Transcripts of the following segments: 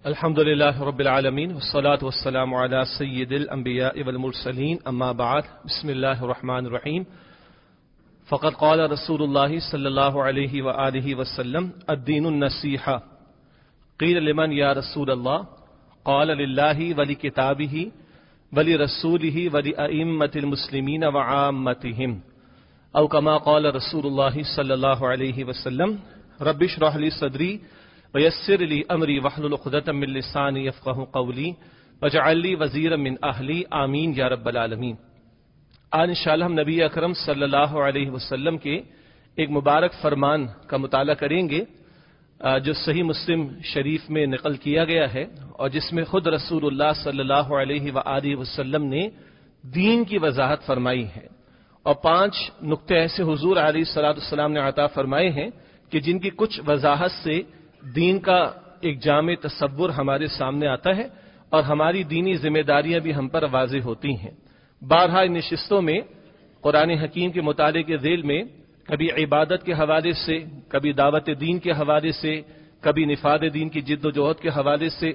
الحمد لله رب العالمين والصلاة والسلام على سيد الأنبياء والمرسلين أما بعد بسم الله الرحمن الرحيم فقد قال رسول الله صلى الله عليه وآله وسلم الدين النصيحة قيل لمن يا رسول الله قال لله ولكتابه ولرسوله ولأئمة المسلمين وعامتهم أو كما قال رسول الله صلى الله عليه وسلم رب اشرح لي صدري ويسر لي امری واحلل عقدۃ من لسانی یفقهوا قولی واجعل لي وزیرا من اہلی آمین یا رب العالمین۔ آج انشاءاللہ ہم نبی اکرم صلی اللہ علیہ وسلم کے ایک مبارک فرمان کا مطالعہ کریں گے جو صحیح مسلم شریف میں نقل کیا گیا ہے اور جس میں خود رسول اللہ صلی اللہ علیہ وآلہ وسلم نے دین کی وضاحت فرمائی ہے، اور 5 نقطے ایسے حضور علیہ الصلوۃ والسلام نے عطا فرمائے ہیں کہ جن کی کچھ وضاحت سے دین کا ایک جامع تصور ہمارے سامنے آتا ہے اور ہماری دینی ذمہ داریاں بھی ہم پر واضح ہوتی ہیں۔ بارہا ان نشستوں میں قرآن حکیم کے مطالعے کے ذیل میں کبھی عبادت کے حوالے سے، کبھی دعوت دین کے حوالے سے، کبھی نفاذ دین کی جد و جہد کے حوالے سے،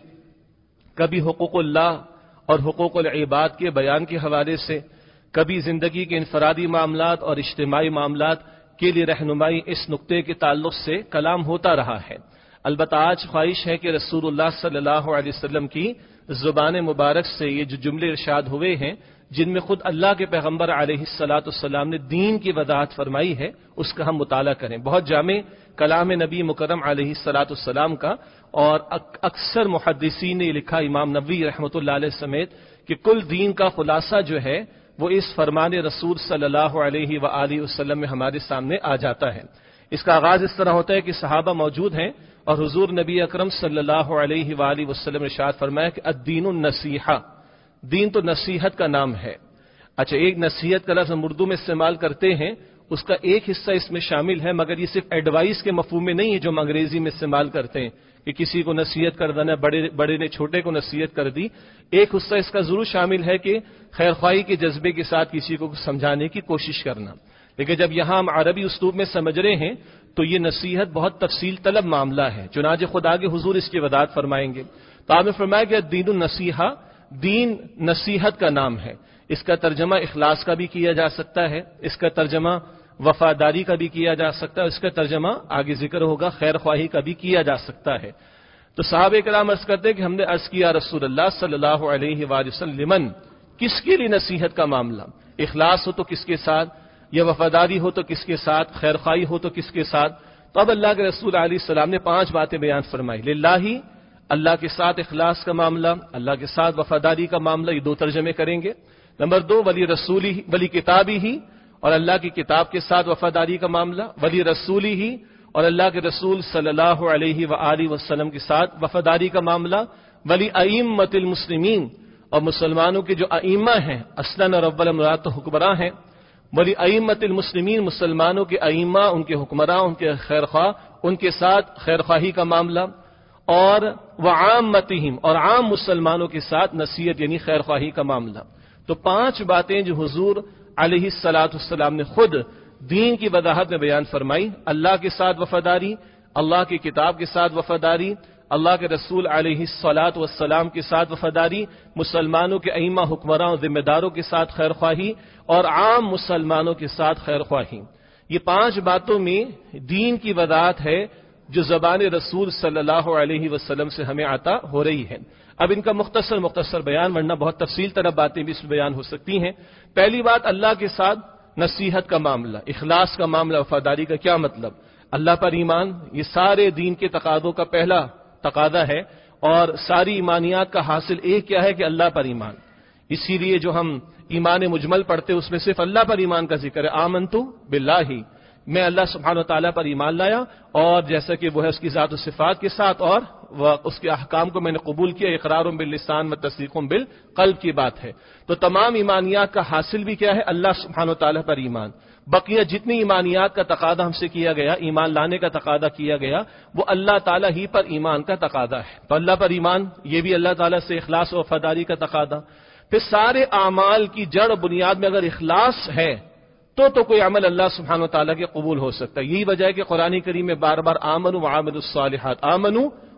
کبھی حقوق اللہ اور حقوق العباد کے بیان کے حوالے سے، کبھی زندگی کے انفرادی معاملات اور اجتماعی معاملات کے لیے رہنمائی اس نقطے کے تعلق سے کلام ہوتا رہا ہے۔ البتہ آج خواہش ہے کہ رسول اللہ صلی اللہ علیہ وسلم کی زبان مبارک سے یہ جو جملے ارشاد ہوئے ہیں جن میں خود اللہ کے پیغمبر علیہ الصلوۃ والسلام نے دین کی وضاحت فرمائی ہے اس کا ہم مطالعہ کریں۔ بہت جامع کلام نبی مکرم علیہ الصلوۃ والسلام کا، اور اکثر محدثین نے لکھا، امام نووی رحمۃ اللہ علیہ سمیت، کہ کل دین کا خلاصہ جو ہے وہ اس فرمان رسول صلی اللہ علیہ وآلہ وسلم میں ہمارے سامنے آ جاتا ہے۔ اس کا آغاز اس طرح ہوتا ہے کہ صحابہ موجود ہیں اور حضور نبی اکرم صلی اللہ علیہ وآلہ وسلم نے ارشاد فرمایا کہ الدین النصیحہ، دین تو نصیحت کا نام ہے۔ اچھا، ایک نصیحت کا لفظ ہم اردو میں استعمال کرتے ہیں، اس کا ایک حصہ اس میں شامل ہے، مگر یہ صرف ایڈوائس کے مفہوم میں نہیں ہے جو ہم انگریزی میں استعمال کرتے ہیں کہ کسی کو نصیحت کر دینا، بڑے نے چھوٹے کو نصیحت کر دی۔ ایک حصہ اس کا ضرور شامل ہے کہ خیر خواہی کے جذبے کے ساتھ کسی کو سمجھانے کی کوشش کرنا، لیکن جب یہاں ہم عربی اسلوب میں سمجھ رہے ہیں تو یہ نصیحت بہت تفصیل طلب معاملہ ہے، چنانچہ خود آگے حضور اس کی وضاحت فرمائیں گے۔ تو آپ نے فرمایا کہ دین النصیحہ، دین نصیحت کا نام ہے۔ اس کا ترجمہ اخلاص کا بھی کیا جا سکتا ہے، اس کا ترجمہ وفاداری کا بھی کیا جا سکتا ہے، اس کا ترجمہ آگے ذکر ہوگا خیر خواہی کا بھی کیا جا سکتا ہے۔ تو صحابہ کرام عرض کرتے ہیں کہ ہم نے عرض کیا رسول اللہ صلی اللہ علیہ وآلہ وسلم، کس کے لیے نصیحت کا معاملہ؟ اخلاص ہو تو کس کے ساتھ، یا وفاداری ہو تو کس کے ساتھ، خیر خواہی ہو تو کس کے ساتھ؟ تو اب اللہ کے رسول علیہ السلام نے 5 باتیں بیان فرمائی۔ للہ، اللہ کے ساتھ اخلاص کا معاملہ، اللہ کے ساتھ وفاداری کا معاملہ، یہ 2 ترجمے کریں گے۔ نمبر 2، ولی رسولی ہی، ولی کتابی ہی، اور اللہ کی کتاب کے ساتھ وفاداری کا معاملہ، ولی رسولی ہی، اور اللہ کے رسول صلی اللہ علیہ وآلہ وسلم کے ساتھ وفاداری کا معاملہ، ولی ائمۃ المسلمین، اور مسلمانوں کے جو ائمہ ہیں، اصلاً اور اول مراد تو حکمراں ہیں، ولی ائمۃ المسلمین، مسلمانوں کے ائمہ، ان کے حکمراں، ان کے خیر خواہ، ان کے ساتھ خیر خواہی کا معاملہ، اور وعامتہم، اور عام مسلمانوں کے ساتھ نصیحت یعنی خیر خواہی کا معاملہ۔ تو 5 باتیں جو حضور علیہ الصلوۃ والسلام نے خود دین کی وضاحت میں بیان فرمائی، اللہ کے ساتھ وفاداری، اللہ کی کتاب کے ساتھ وفاداری، اللہ کے رسول علیہ الصلوۃ والسلام کے ساتھ وفاداری، مسلمانوں کے ائمہ، حکمراں، ذمہ داروں کے ساتھ خیر خواہی، اور عام مسلمانوں کے ساتھ خیر خواہی۔ یہ 5 باتوں میں دین کی وضاحت ہے جو زبان رسول صلی اللہ علیہ وسلم سے ہمیں عطا ہو رہی ہے۔ اب ان کا مختصر بیان، ورنہ بہت تفصیل طرف باتیں بھی اس میں بیان ہو سکتی ہیں۔ پہلی بات، اللہ کے ساتھ نصیحت کا معاملہ، اخلاص کا معاملہ، وفاداری کا کیا مطلب؟ اللہ پر ایمان، یہ سارے دین کے تقاضوں کا پہلا تقاضا ہے، اور ساری ایمانیات کا حاصل ایک کیا ہے کہ اللہ پر ایمان۔ اسی لیے جو ہم ایمان مجمل پڑھتے اس میں صرف اللہ پر ایمان کا ذکر ہے، آمنتو باللہ، میں اللہ سبحانہ و تعالیٰ پر ایمان لایا، اور جیسا کہ وہ ہے اس کی ذات و صفات کے ساتھ، اور اس کے احکام کو میں نے قبول کیا، اقرار باللسان و تصدیق بالقلب کی بات ہے۔ تو تمام ایمانیات کا حاصل بھی کیا ہے؟ اللہ سبحانہ و تعالیٰ پر ایمان۔ بقیہ جتنی ایمانیات کا تقاضا ہم سے کیا گیا، ایمان لانے کا تقاضا کیا گیا، وہ اللہ تعالیٰ ہی پر ایمان کا تقاضا ہے۔ تو اللہ پر ایمان، یہ بھی اللہ تعالیٰ سے اخلاص و وفاداری کا تقاضا۔ پھر سارے اعمال کی جڑ بنیاد میں اگر اخلاص ہے تو کوئی عمل اللہ سبحانہ و تعالیٰ کے قبول ہو سکتا ہے۔ یہی وجہ ہے کہ قرآن کریم میں بار بار آمنوا وعملوا الصالحات، آمنوا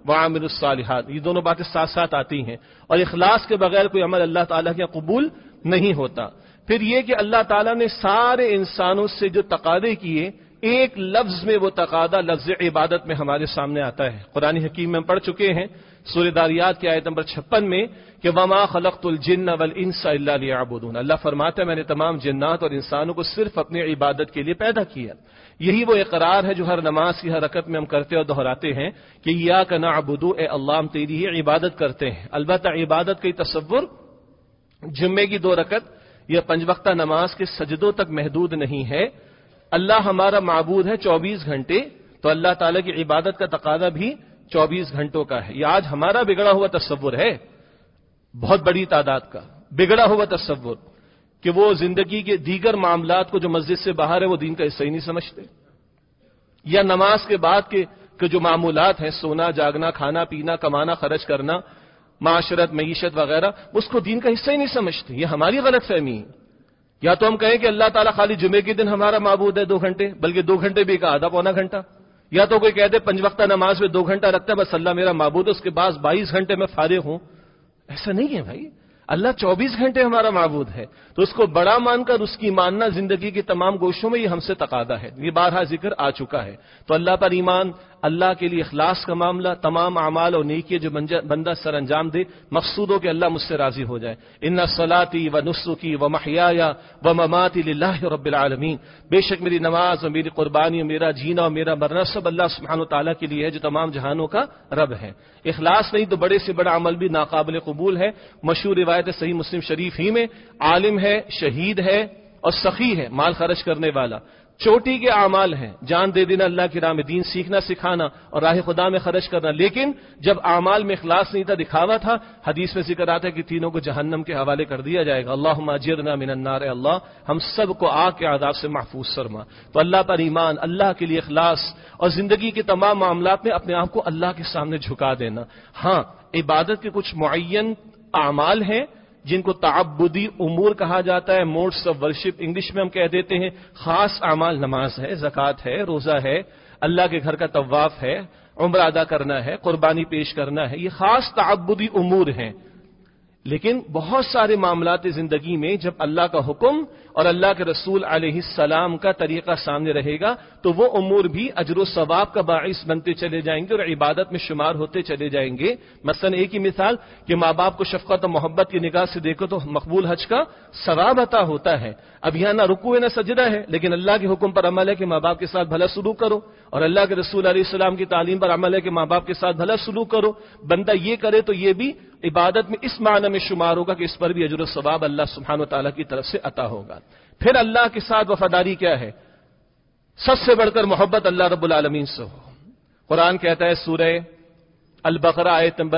وعاملوا الصالحات، یہ دونوں باتیں ساتھ ساتھ آتی ہیں، اور اخلاص کے بغیر کوئی عمل اللہ تعالیٰ کے قبول نہیں ہوتا۔ پھر یہ کہ اللہ تعالیٰ نے سارے انسانوں سے جو تقاضے کیے، ایک لفظ میں وہ تقاضا لفظ عبادت میں ہمارے سامنے آتا ہے۔ قرآن حکیم میں پڑھ چکے ہیں سورہ داریات کی آیت نمبر 56 میں کہ وما خلقت الجن والانس الا لیعبدون، اللہ فرماتا ہے میں نے تمام جنات اور انسانوں کو صرف اپنی عبادت کے لیے پیدا کیا۔ یہی وہ اقرار ہے جو ہر نماز کی ہر رکعت میں ہم کرتے اور دہراتے ہیں کہ ایاک نعبد، اے اللہ ہم تیری ہی عبادت کرتے ہیں۔ البتہ عبادت کا تصور جمعے کی 2 رکعت یا 5 وقتہ نماز کے سجدوں تک محدود نہیں ہے۔ اللہ ہمارا معبود ہے 24 گھنٹے، تو اللہ تعالیٰ کی عبادت کا تقاضا بھی 24 گھنٹوں کا ہے۔ یہ آج ہمارا بگڑا ہوا تصور ہے، بہت بڑی تعداد کا بگڑا ہوا تصور، کہ وہ زندگی کے دیگر معاملات کو جو مسجد سے باہر ہے وہ دین کا حصہ ہی نہیں سمجھتے، یا نماز کے بعد کے جو معمولات ہیں، سونا جاگنا کھانا پینا کمانا خرچ کرنا معاشرت معیشت وغیرہ، اس کو دین کا حصہ ہی نہیں سمجھتے۔ یہ ہماری غلط فہمی ہے۔ یا تو ہم کہیں کہ اللہ تعالیٰ خالی جمعے کے دن ہمارا معبود ہے 2 گھنٹے، بلکہ 2 گھنٹے بھی کا آدھا پونا گھنٹہ، یا تو کوئی کہہ دے 5 وقتہ نماز میں 2 گھنٹہ رکھتا ہے بس اللہ میرا معبود ہے، اس کے بعد 22 گھنٹے میں فارغ ہوں۔ ایسا نہیں ہے بھائی، اللہ 24 گھنٹے ہمارا معبود ہے، تو اس کو بڑا مان کر اس کی ماننا زندگی کے تمام گوشوں میں یہ ہم سے تقاضا ہے۔ یہ بارہا ذکر آ چکا ہے۔ تو اللہ پر ایمان، اللہ کے لیے اخلاص کا معاملہ، تمام اعمال اور نیکی جو بندہ سر انجام دے، مقصود ہو کہ اللہ مجھ سے راضی ہو جائے۔ ان صلاتی و نسکی و محیای و مماتی للہ رب العالمین، بے شک میری نماز اور میری قربانی اور میرا جینا اور میرا مرنا سب اللہ سبحانہ و تعالیٰ کے لیے ہے جو تمام جہانوں کا رب ہے۔ اخلاص نہیں تو بڑے سے بڑا عمل بھی ناقابل قبول ہے۔ مشہور روایت صحیح مسلم شریف ہی میں، عالم ہے، شہید ہے اور سخی ہے، مال خرچ کرنے والا، چوٹی کے اعمال ہیں، جان دے دینا اللہ کی راہ میں، دین سیکھنا سکھانا اور راہ خدا میں خرچ کرنا، لیکن جب اعمال میں اخلاص نہیں تھا، دکھاوا تھا، حدیث میں ذکر آتا ہے کہ تینوں کو جہنم کے حوالے کر دیا جائے گا۔ اللہم اجرنا من النار، اے اللہ ہم سب کو آگ کے عذاب سے محفوظ فرما۔ تو اللہ پر ایمان، اللہ کے لیے اخلاص اور زندگی کے تمام معاملات میں اپنے آپ کو اللہ کے سامنے جھکا دینا۔ ہاں، عبادت کے کچھ معین اعمال ہیں جن کو تعبدی امور کہا جاتا ہے، موڈس آف ورشپ انگلش میں ہم کہہ دیتے ہیں۔ خاص اعمال نماز ہے، زکوٰۃ ہے، روزہ ہے، اللہ کے گھر کا طواف ہے، عمرہ ادا کرنا ہے، قربانی پیش کرنا ہے، یہ خاص تعبدی امور ہیں۔ لیکن بہت سارے معاملات زندگی میں جب اللہ کا حکم اور اللہ کے رسول علیہ السلام کا طریقہ سامنے رہے گا تو وہ امور بھی اجر و ثواب کا باعث بنتے چلے جائیں گے اور عبادت میں شمار ہوتے چلے جائیں گے۔ مثلا ایک ہی مثال کہ ماں باپ کو شفقت اور محبت کی نگاہ سے دیکھو تو مقبول حج کا ثواب عطا ہوتا ہے۔ اب یہاں نہ رکوع ہے نہ سجدہ ہے، لیکن اللہ کے حکم پر عمل ہے کہ ماں باپ کے ساتھ بھلا سلوک کرو، اور اللہ کے رسول علیہ السلام کی تعلیم پر عمل ہے کہ ماں باپ کے ساتھ بھلا سلوک کرو۔ بندہ یہ کرے تو یہ بھی عبادت میں اس معنی میں شمار ہوگا کہ اس پر بھی اجر و ثواب اللہ سبحانہ و تعالیٰ کی طرف سے عطا ہوگا۔ پھر اللہ کے ساتھ وفاداری کیا ہے؟ سب سے بڑھ کر محبت اللہ رب العالمین سے ہو۔ قرآن کہتا ہے سورہ البقرہ آیت نمبر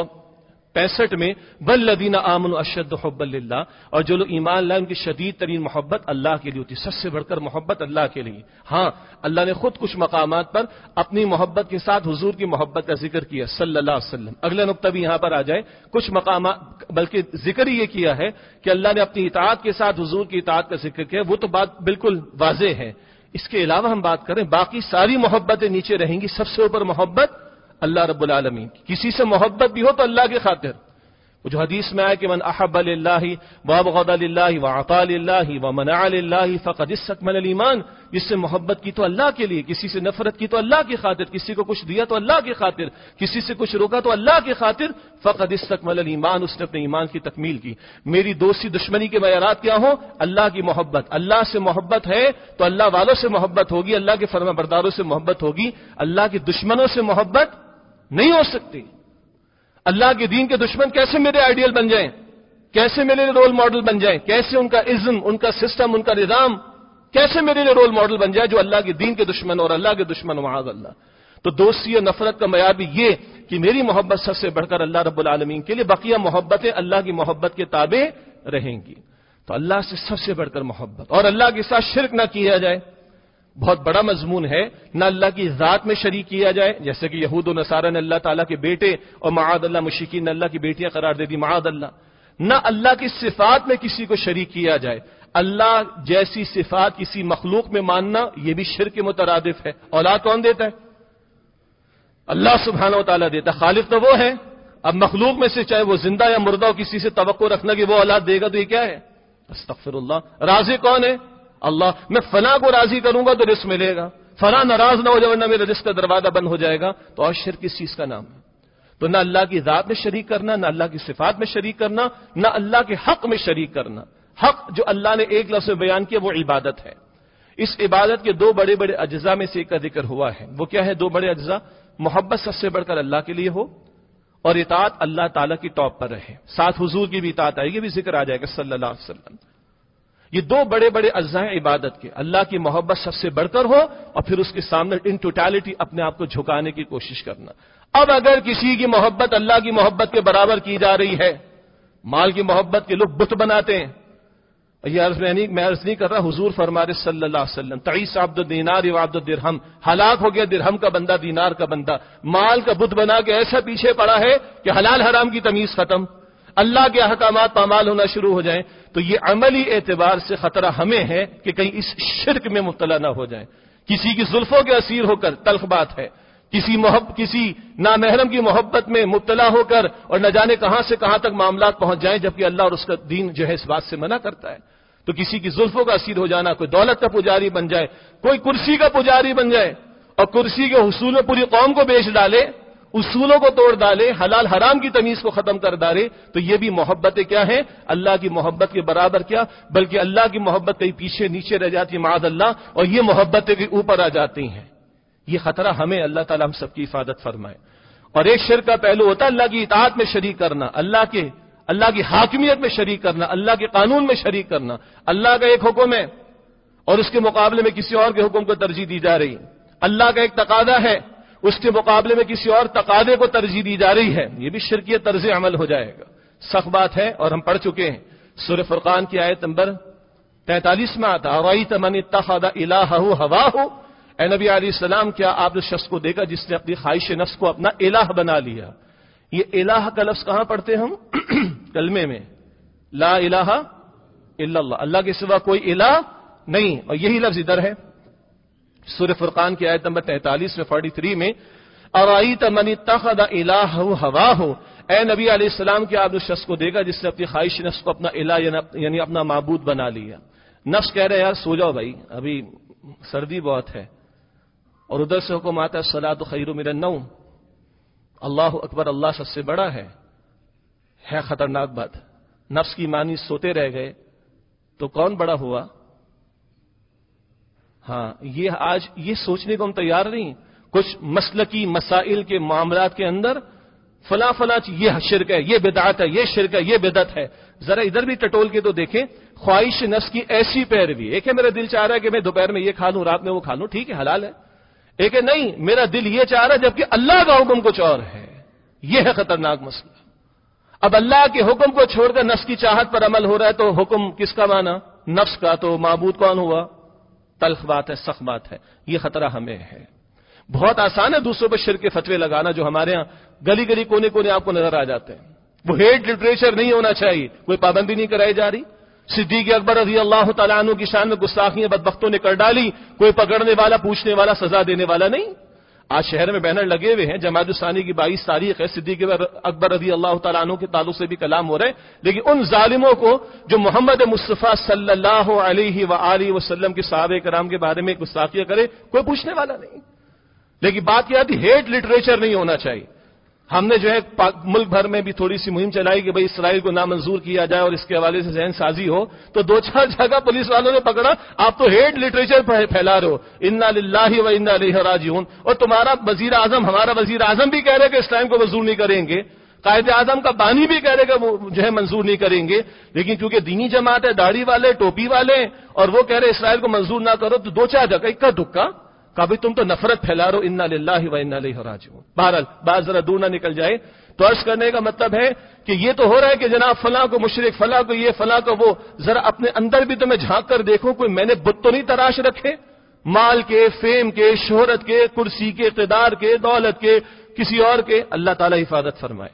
165 میں والذین آمنوا اشد حبا للہ، اور جو لوگ ایمان لائے ان کی شدید ترین محبت اللہ کے لیے ہوتی ہے۔ سب سے بڑھ کر محبت اللہ کے لیے۔ ہاں، اللہ نے خود کچھ مقامات پر اپنی محبت کے ساتھ حضور کی محبت کا ذکر کیا صلی اللہ علیہ وسلم۔ اگلا نقطہ بھی یہاں پر آ جائے، کچھ مقامات بلکہ ذکر یہ کیا ہے کہ اللہ نے اپنی اطاعت کے ساتھ حضور کی اطاعت کا ذکر کیا، وہ تو بات بالکل واضح ہے۔ اس کے علاوہ ہم بات کریں باقی ساری محبتیں نیچے رہیں گی، سب سے اوپر محبت اللہ رب العالمین کی۔ کسی سے محبت بھی ہو تو اللہ کی خاطر، وہ جو حدیث میں آئے کہ من احب للہ وابغض للہ وعطا للہ ومنع للہ فقد استکمل الایمان، جس سے محبت کی تو اللہ کے لیے، کسی سے نفرت کی تو اللہ کی خاطر، کسی کو کچھ دیا تو اللہ کی خاطر، کسی سے کچھ روکا تو اللہ کی خاطر، فقد استکمل الایمان، اس نے اپنے ایمان کی تکمیل کی۔ میری دوستی دشمنی کے معیارات کیا ہوں؟ اللہ کی محبت، اللہ سے محبت ہے تو اللہ والوں سے محبت ہوگی، اللہ کے فرما برداروں سے محبت ہوگی، اللہ کے دشمنوں سے محبت نہیں ہو سکتی۔ اللہ کے دین کے دشمن کیسے میرے آئیڈیل بن جائیں، کیسے میرے لیے رول ماڈل بن جائیں، کیسے ان کا ازم، ان کا سسٹم، ان کا نظام کیسے میرے لیے رول ماڈل بن جائے جو اللہ کے دین کے دشمن اور اللہ کے دشمن معاذ اللہ۔ تو دوستی اور نفرت کا معیار بھی یہ کہ میری محبت سب سے بڑھ کر اللہ رب العالمین کے لیے، بقیہ محبتیں اللہ کی محبت کے تابع رہیں گی۔ تو اللہ سے سب سے بڑھ کر محبت، اور اللہ کے ساتھ شرک نہ کیا جائے، بہت بڑا مضمون ہے۔ نہ اللہ کی ذات میں شریک کیا جائے، جیسے کہ یہود و نصارہ نے اللہ تعالیٰ کے بیٹے اور معاذ اللہ مشرکین نے اللہ کی بیٹیاں قرار دے دی معاذ اللہ۔ نہ اللہ کی صفات میں کسی کو شریک کیا جائے، اللہ جیسی صفات کسی مخلوق میں ماننا یہ بھی شرک کے مترادف ہے۔ اولاد کون دیتا ہے؟ اللہ سبحانہ و تعالیٰ دیتا، خالق تو وہ ہے. اب مخلوق میں سے چاہے وہ زندہ یا مردہ ہو، کسی سے توقع رکھنا کہ وہ اولاد دے گا تو یہ کیا ہے؟ استغفر اللہ. راضی کون ہے؟ اللہ. میں فلاں کو راضی کروں گا تو رزق ملے گا، فلاں ناراض نہ ہو جائے ورنہ میرے رزق کا دروازہ بند ہو جائے گا. تو اور شرک کس چیز کا نام ہے؟ تو نہ اللہ کی ذات میں شریک کرنا، نہ اللہ کی صفات میں شریک کرنا، نہ اللہ کے حق میں شریک کرنا. حق جو اللہ نے ایک لفظ میں بیان کیا وہ عبادت ہے. اس عبادت کے دو بڑے بڑے اجزاء میں سے ایک کا ذکر ہوا ہے. وہ کیا ہے دو بڑے اجزاء؟ محبت سب سے بڑھ کر اللہ کے لیے ہو، اور اطاعت اللہ تعالیٰ کی ٹاپ پر رہے. ساتھ حضور کی بھی اطاعت آئے گی، بھی ذکر آ جائے گا صلی اللہ علیہ وسلم. یہ دو بڑے بڑے اجزاء ہیں عبادت کے. اللہ کی محبت سب سے بڑھ کر ہو، اور پھر اس کے سامنے ان ٹوٹالٹی اپنے آپ کو جھکانے کی کوشش کرنا. اب اگر کسی کی محبت اللہ کی محبت کے برابر کی جا رہی ہے، مال کی محبت کے لوگ بت بناتے ہیں. یہ میں عرض نہیں کر رہا، حضور فرما رہے صلی اللہ علیہ وسلم تعیس عبد الدینار و عبد الدرہم، ہلاک ہو گیا درہم کا بندہ دینار کا بندہ. مال کا بت بنا کے ایسا پیچھے پڑا ہے کہ حلال حرام کی تمیز ختم، اللہ کے احکامات پامال ہونا شروع ہو جائیں. تو یہ عملی اعتبار سے خطرہ ہمیں ہے کہ کہیں اس شرک میں مبتلا نہ ہو جائیں. کسی کی زلفوں کے اسیر ہو کر، تلخ بات ہے، کسی نامحرم کی محبت میں مبتلا ہو کر اور نہ جانے کہاں سے کہاں تک معاملات پہنچ جائیں، جبکہ اللہ اور اس کا دین جو ہے اس بات سے منع کرتا ہے. تو کسی کی زلفوں کا اسیر ہو جانا، کوئی دولت کا پجاری بن جائے، کوئی کرسی کا پجاری بن جائے اور کرسی کے حصول میں پوری قوم کو بیچ ڈالے، اصولوں کو توڑ ڈالے، حلال حرام کی تمیز کو ختم کر ڈالے، تو یہ بھی محبتیں کیا ہیں؟ اللہ کی محبت کے برابر کیا، بلکہ اللہ کی محبت کہیں پیچھے نیچے رہ جاتی ہے معاذ اللہ، اور یہ محبتیں کہیں اوپر آ جاتی ہیں. یہ خطرہ ہمیں اللہ تعالیٰ ہم سب کی حفاظت فرمائے. اور ایک شرک کا پہلو ہوتا ہے اللہ کی اطاعت میں شریک کرنا، اللہ کی حاکمیت میں شریک کرنا، اللہ کے قانون میں شریک کرنا. اللہ کا ایک حکم ہے اور اس کے مقابلے میں کسی اور کے حکم کو ترجیح دی جا رہی ہے. اللہ کا ایک تقاضا ہے، اس کے مقابلے میں کسی اور تقاضے کو ترجیح دی جا رہی ہے. یہ بھی شرکی طرز عمل ہو جائے گا. سخت بات ہے اور ہم پڑھ چکے ہیں. سورہ فرقان کی آیت نمبر 43 میں آتا اَرَأَيْتَ مَنِ اتَّخَذَ إِلَٰهَهُ هَوَاهُ. اے نبی علیہ السلام، کیا آپ اس شخص کو دیکھا جس نے اپنی خواہش نفس کو اپنا الہ بنا لیا؟ یہ الہ کا لفظ کہاں پڑھتے ہم؟ کلمے میں لا الہ الا اللہ، اللہ کے سوا کوئی الہ نہیں. اور یہی لفظ ادھر ہے سورہ فرقان کی آیت نمبر 43 میں 43 میں اَرَأَيْتَ مَنِ اتَّخَذَ إِلَٰهَهُ هَوَاهُ. اے نبی علیہ السلام، کیا آپ اس شخص کو دیکھا جس نے اپنی خواہش نفس کو اپنا الہ یعنی اپنا معبود بنا لیا؟ نفس کہہ رہے یار سو جاؤ بھائی، ابھی سردی بہت ہے، اور ادھر سے حکم آتا ہے الصلاۃ خیر من النوم. اللہ اکبر، اللہ سب سے بڑا ہے خطرناک بات. نفس کی مانی سوتے رہ گئے تو کون بڑا ہوا؟ ہاں، یہ آج یہ سوچنے کو ہم تیار نہیں. کچھ مسلکی مسائل کے معاملات کے اندر فلاں یہ شرک ہے، یہ بدعت ہے، یہ شرک ہے، یہ بدعت ہے. ذرا ادھر بھی ٹٹول کے تو دیکھیں. خواہش نفس کی ایسی پیروی، ایک ہے میرا دل چاہ رہا ہے کہ میں دوپہر میں یہ کھا لوں، رات میں وہ کھا لوں، ٹھیک ہے حلال ہے. ایک ہے نہیں، میرا دل یہ چاہ رہا ہے جبکہ اللہ کا حکم کچھ اور ہے. یہ ہے خطرناک مسئلہ. اب اللہ کے حکم کو چھوڑ کر نفس کی چاہت پر عمل ہو رہا ہے تو حکم کس کا مانا؟ نفس کا. تو معبود کون ہوا؟ تلخ بات ہے، سخت بات ہے. یہ خطرہ ہمیں ہے. بہت آسان ہے دوسروں پر شرک کے فتوے لگانا، جو ہمارے ہاں گلی گلی کونے کونے آپ کو نظر آ جاتے ہیں. وہ ہیٹ لٹریچر نہیں ہونا چاہیے، کوئی پابندی نہیں کرائی جا رہی. صدیق اکبر رضی اللہ تعالیٰ عنہ کی شان میں گستاخیاں بدبختوں نے کر ڈالی، کوئی پکڑنے والا، پوچھنے والا، سزا دینے والا نہیں. آج شہر میں بینر لگے ہوئے ہیں، جماعت الثانی کی 22 تاریخ ہے، صدیق اکبر رضی اللہ تعالیٰ عنہ کے تعلق سے بھی کلام ہو رہے ہیں، لیکن ان ظالموں کو جو محمد مصطفیٰ صلی اللہ علیہ وآلہ وسلم کے صحابہ کرام کے بارے میں گستاخیاں کرے، کوئی پوچھنے والا نہیں. لیکن بات یہ آتی ہیٹ لٹریچر نہیں ہونا چاہیے. ہم نے جو ہے ملک بھر میں بھی تھوڑی سی مہم چلائی کہ بھئی اسرائیل کو نامنظور کیا جائے اور اس کے حوالے سے ذہن سازی ہو، تو 2-4 جگہ پولیس والوں نے پکڑا، آپ تو ہیٹ لٹریچر پھیلا رہے ہو، انا للہ و انا الیہ راجعون. اور تمہارا وزیر اعظم، ہمارا وزیر اعظم بھی کہہ رہے کہ اسلام کو منظور نہیں کریں گے، قائد اعظم کا بانی بھی کہہ رہے کہ وہ جو ہے منظور نہیں کریں گے، لیکن کیونکہ دینی جماعت ہے، داڑھی والے، ٹوپی والے، اور وہ کہہ رہے اسرائیل کو منظور نہ کرو، تو 2-4 جگہ اکا دکا کبھی تم تو نفرت پھیلا رہو. انا للہ و انا الیہ راجعون. بہرحال بات ذرا دور نہ نکل جائے. تو عرض کرنے کا مطلب ہے کہ یہ تو ہو رہا ہے کہ جناب فلاں کو مشرک، فلاں کو یہ، فلاں کو وہ. ذرا اپنے اندر بھی تو میں جھانک کر دیکھوں، کوئی میں نے بت تو نہیں تراش رکھے؟ مال کے، فیم کے، شہرت کے، کرسی کے، اقتدار کے، دولت کے، کسی اور کے. اللہ تعالی حفاظت فرمائے.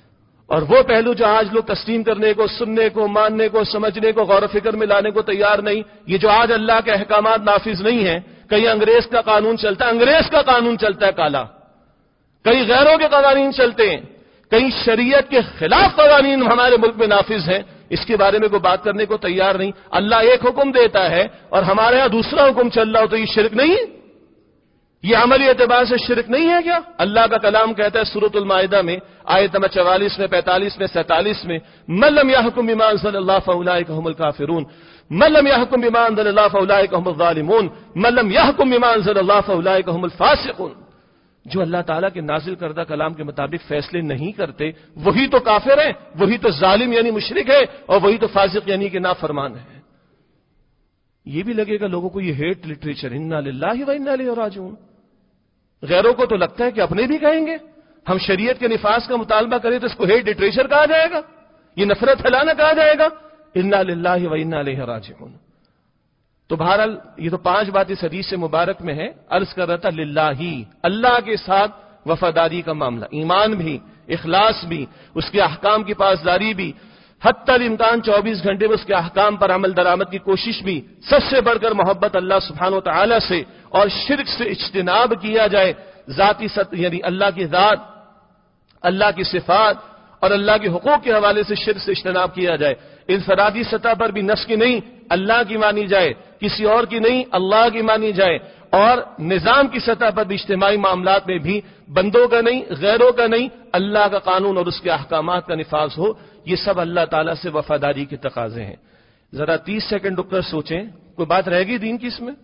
اور وہ پہلو جو آج لوگ تسلیم کرنے کو، سننے کو، ماننے کو، سمجھنے کو، غور و فکر میں لانے کو تیار نہیں. یہ جو آج اللہ کے احکامات نافذ نہیں ہیں، کہیں انگریز کا قانون چلتا ہے، انگریز کا قانون چلتا ہے کالا. کئی غیروں کے قوانین چلتے ہیں، کئی شریعت کے خلاف قوانین ہمارے ملک میں نافذ ہیں، اس کے بارے میں کوئی بات کرنے کو تیار نہیں۔ اللہ ایک حکم دیتا ہے اور ہمارے ہاں دوسرا حکم چل رہا ہو تو یہ شرک نہیں ہے؟ یہ عملی اعتبار سے شرک نہیں ہے کیا؟ اللہ کا کلام کہتا ہے سورۃ المائدہ میں آیت نمبر 44 میں، 45 میں، 47 میں، من لم يحكم بما انزل الله فاولئك هم الكافرون، من لم يحكم بما انزل الله فاولئك هم الظالمون، من لم يحكم بما انزل الله فاولئك هم الفاسقون۔ جو اللہ تعالیٰ کے نازل کردہ کلام کے مطابق فیصلے نہیں کرتے وہی تو کافر ہیں، وہی تو ظالم یعنی مشرک ہے، اور وہی تو فاسق یعنی کہ نافرمان ہے۔ یہ بھی لگے گا لوگوں کو یہ ہیٹ لٹریچر، انا للہ و انا الیہ راجعون۔ غیروں کو تو لگتا ہے کہ اپنے بھی کہیں گے، ہم شریعت کے نفاذ کا مطالبہ کریں تو اس کو ہیٹ لٹریچر کہا جائے گا، یہ نفرت پھیلانا کہا جائے گا۔ انا للہ و انا الیہ راجعون۔ تو بہرحال یہ تو 5 بات اس حدیث سے مبارک میں ہے۔ عرض کر رہا تھا للہ، اللہ کے ساتھ وفاداری کا معاملہ، ایمان بھی، اخلاص بھی، اس کے احکام کی پاسداری بھی، حتی الامکان 24 گھنٹے میں اس کے احکام پر عمل درآمد کی کوشش بھی، سب سے بڑھ کر محبت اللہ سبحانہ و تعالی سے اور شرک سے اجتناب کیا جائے، ذاتی یعنی اللہ کی ذات، اللہ کی صفات اور اللہ کے حقوق کے حوالے سے شرک سے اجتناب کیا جائے، انفرادی سطح پر بھی نفس کی نہیں اللہ کی مانی جائے، کسی اور کی نہیں اللہ کی مانی جائے، اور نظام کی سطح پر بھی اجتماعی معاملات میں بھی بندوں کا نہیں، غیروں کا نہیں، اللہ کا قانون اور اس کے احکامات کا نفاذ ہو۔ یہ سب اللہ تعالیٰ سے وفاداری کے تقاضے ہیں۔ ذرا 30 سیکنڈ رک کر سوچیں، کوئی بات رہ گئی دین کی اس میں؟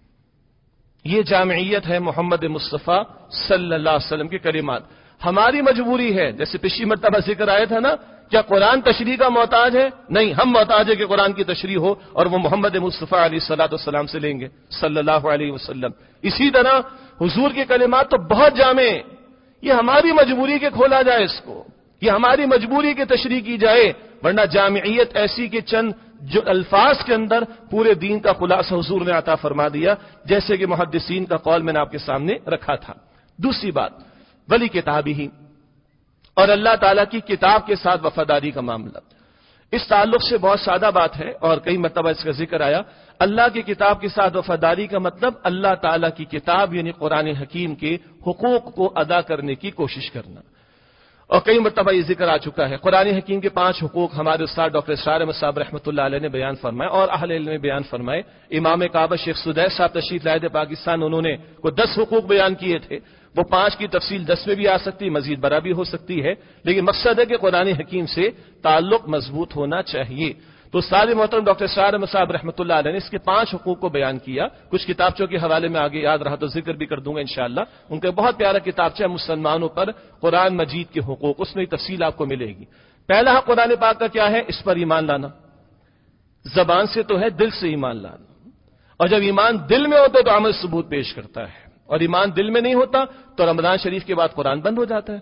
یہ جامعیت ہے محمد مصطفیٰ صلی اللہ علیہ وسلم کے کلمات۔ ہماری مجبوری ہے، جیسے پچھلی مرتبہ ذکر آیا تھا نا، کیا قرآن تشریح کا محتاج ہے؟ نہیں، ہم محتاج ہے کہ قرآن کی تشریح ہو، اور وہ محمد مصطفیٰ علیہ الصلوۃ والسلام سے لیں گے صلی اللہ علیہ وسلم۔ اسی طرح حضور کے کلمات تو بہت جامع ہیں، یہ ہماری مجبوری کے کھولا جائے اس کو، یہ ہماری مجبوری کے تشریح کی جائے، ورنہ جامعیت ایسی کہ چند جو الفاظ کے اندر پورے دین کا خلاصہ حضور نے عطا فرما دیا، جیسے کہ محدثین کا قول میں نے آپ کے سامنے رکھا تھا۔ دوسری بات، ولی کتابی ہی اور اللہ تعالیٰ کی کتاب کے ساتھ وفاداری کا معاملہ، اس تعلق سے بہت سادہ بات ہے اور کئی مرتبہ اس کا ذکر آیا۔ اللہ کی کتاب کے ساتھ وفاداری کا مطلب اللہ تعالیٰ کی کتاب یعنی قرآن حکیم کے حقوق کو ادا کرنے کی کوشش کرنا، اور کئی مرتبہ یہ ذکر آ چکا ہے۔ قرآن حکیم کے 5 حقوق ہمارے استاد ڈاکٹر اسرار احمد صاحب رحمۃ اللہ علیہ نے بیان فرمائے اور اہل علم نے بیان فرمائے۔ امام کعبہ شیخ سدیس صاحب تشریف لائے تھے پاکستان، انہوں نے وہ 10 حقوق بیان کیے تھے، وہ 5 کی تفصیل 10 میں بھی آ سکتی، مزید بڑا بھی ہو سکتی ہے، لیکن مقصد ہے کہ قرآن حکیم سے تعلق مضبوط ہونا چاہیے۔ تو سارے محترم ڈاکٹر اسرار احمد صاحب رحمۃ اللہ علیہ نے اس کے 5 حقوق کو بیان کیا۔ کچھ کتابچوں کے حوالے میں آگے یاد رہا تو ذکر بھی کر دوں گا انشاءاللہ۔ ان کا بہت پیارا کتابچہ مسلمانوں پر قرآن مجید کے حقوق، اس میں تفصیل آپ کو ملے گی۔ پہلا حق قرآن پاک کا کیا ہے؟ اس پر ایمان لانا، زبان سے تو ہے، دل سے ایمان لانا، اور جب ایمان دل میں ہوتا ہے تو عمل ثبوت پیش کرتا ہے، اور ایمان دل میں نہیں ہوتا تو رمضان شریف کے بعد قرآن بند ہو جاتا